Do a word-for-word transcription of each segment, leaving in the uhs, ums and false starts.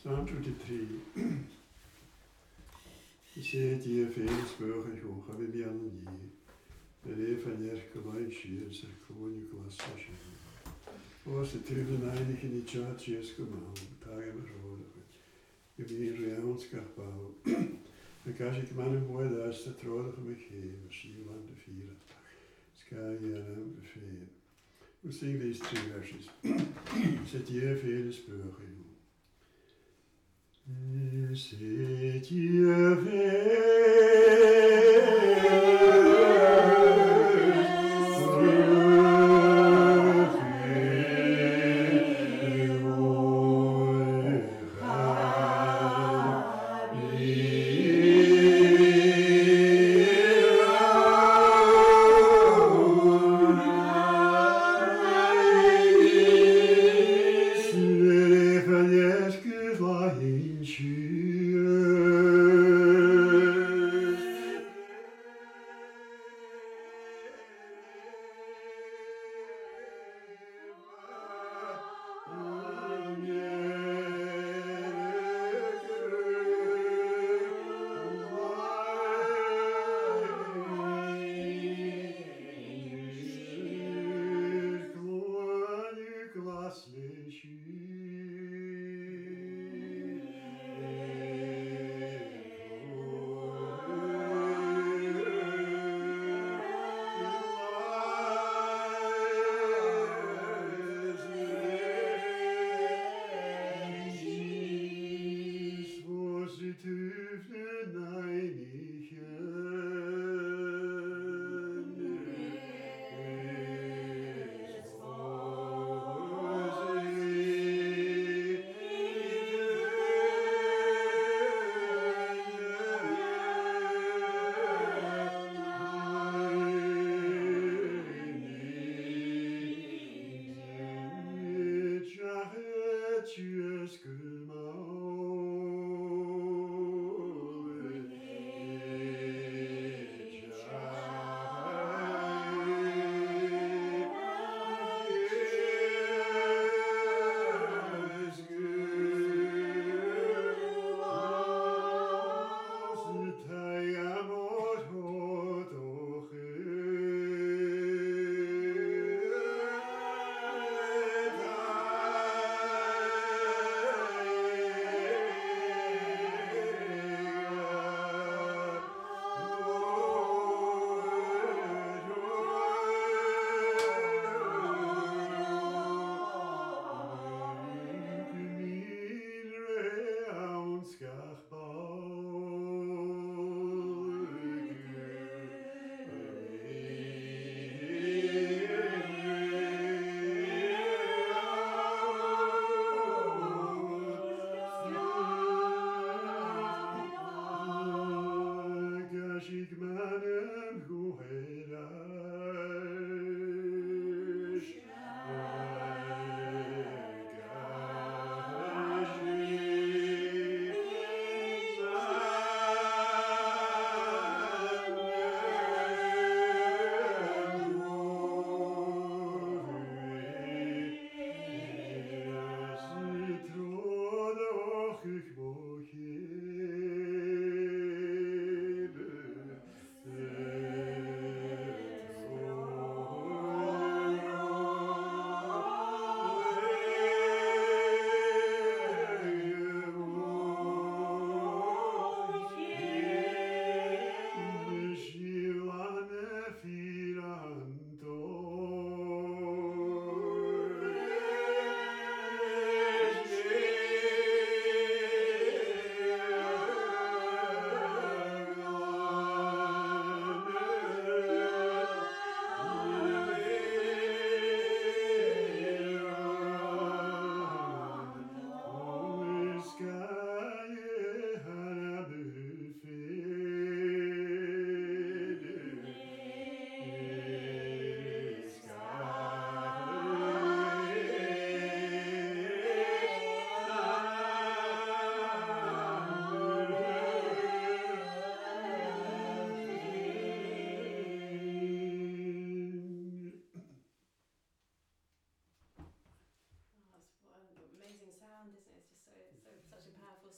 Psalm twenty-three. I sé die féle spöch ich hoch, aber wir an je. Der Eva jerke mein schier, ser konig glassa schön. Was de tribune einig in die chat jesko mal, tage me rode. Je weer reans karbau. Dan kan ik man boy daar is de trode van me geven, zie aan de vier. Sky en befehl. We sing these three verses. C'est Dieu fait le speur et nous. C'est Dieu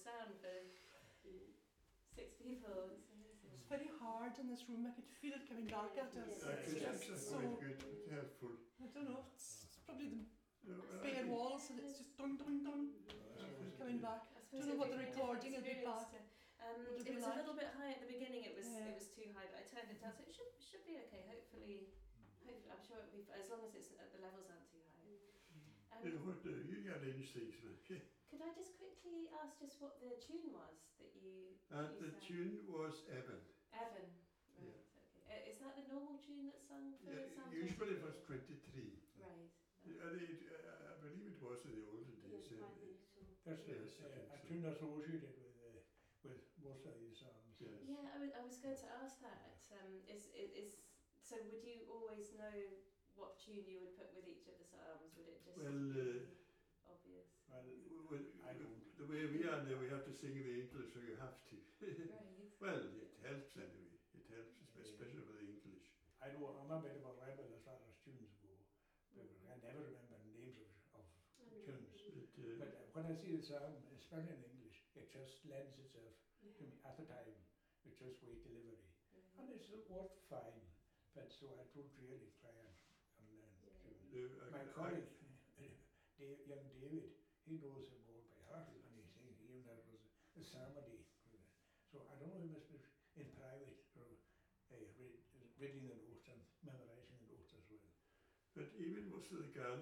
sound for six people. It's amazing. It's very hard in this room. I could feel it coming back at us. Yeah, Uh, It's it's just just so, quite good, it's helpful. I don't know, it's, it's probably the No, well, I bare think- walls and it's just dun dun dun coming back. I suppose Don't know it'd what be the a recording different would be experience back. to- Um, Would it it be was like- a little bit high at the beginning. It was Yeah. it was too high, but I turned it down, so it should should be okay. Hopefully, hopefully I'm sure it'll be f- as long as it's at the levels aren't too high. Yeah, Um, what, uh, you got instincts, man. could I just quickly ask just what the tune was that you? And you the sang? tune was Evan. Evan. Right. Okay. Uh, is that the normal tune that's sung for Yeah, Psalm usually it twenty-three? was twenty-three. Right. And it, uh, I believe it was in the olden days. Yes, uh, I think so. That's Yes, I uh, think a so. tune associated with uh, with most of these songs. Yes. Yeah, I was, I was going to ask that. Um, is, is is so? Would you always know what tune you would put with each of the psalms? Would it just Well, uh, be obvious? Well, Well, I don't. the way we are now, we have to sing the English, so you have to. Right. Well, it helps anyway. It helps, especially with the English. I know I'm a bit of a rebel as far as tunes go, because I never remember names of, of tunes. But, uh, But uh, when I see the song, especially in English, it just lends itself Yeah. to me at the time with just great delivery. And Right. it's worked fine, but so I don't really try and, and learn Yeah. tunes. uh, I- My I- colleague, Dave, young David, he knows them all by heart, and he sings, even that was a psalmody. So I don't know, he must be in private, or uh, read, reading the notes and memorising the notes as well. But even most of the Ghanaians